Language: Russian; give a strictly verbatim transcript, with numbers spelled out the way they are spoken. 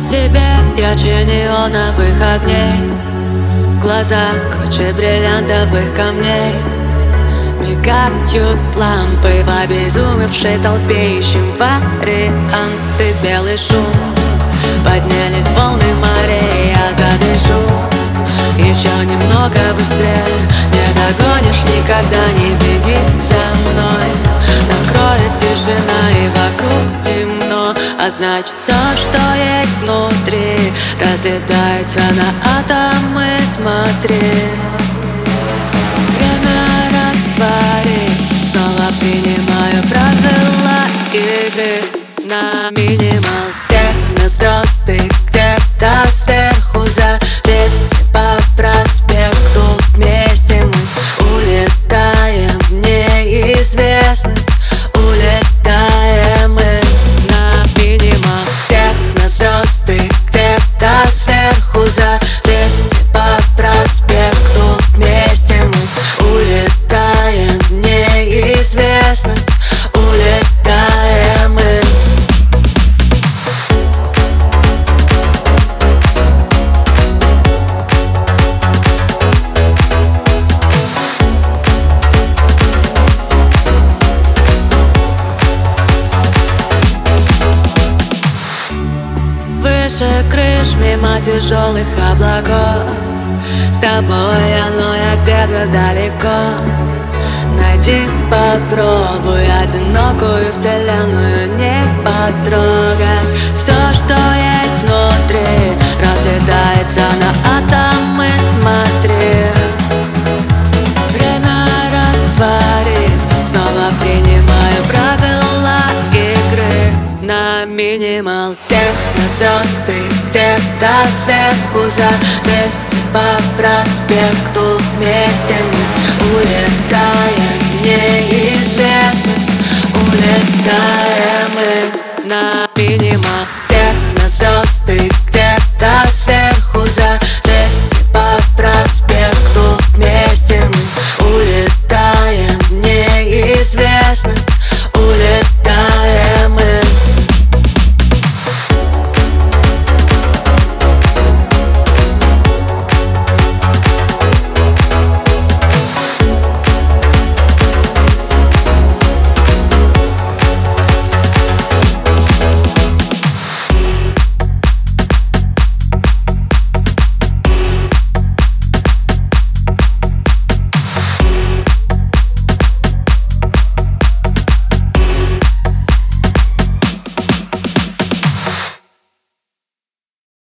тебе ярче неоновых огней, глаза круче бриллиантовых камней. Мигают лампы в обезумевшей толпе, ищем варианты. Белый шум, поднялись волны морей, я задышу еще немного быстрее. Не догонишь никогда, не беги за мной. Накроет тишина и вокруг темно, а значит все, что есть внутри, разлетается на атомы. Смотри, время растворит, снова принимаю правила игры. На минимал техно звезды где-то сверху, за двести по проспекту. Вместе мы улетаем в неизвестность, улетаем мы. На минимал техно звезды где-то сверху, за двести по проспекту. Вместе мы улетаем в неизвестность, улетаем мы. Выше крыш, мимо тяжелых облаков, с тобой я, но я где-то далеко. Найди, попробуй одинокую вселенную не потрогать. Все, что есть внутри, разлетается на атомы. Смотри, время растворив, снова принимаю правила игры. На минимал техно звезды где-то сверху, за двести по проспекту. Вместе мы улетаем в неизвестность, улетаем мы. На минимал техно звезды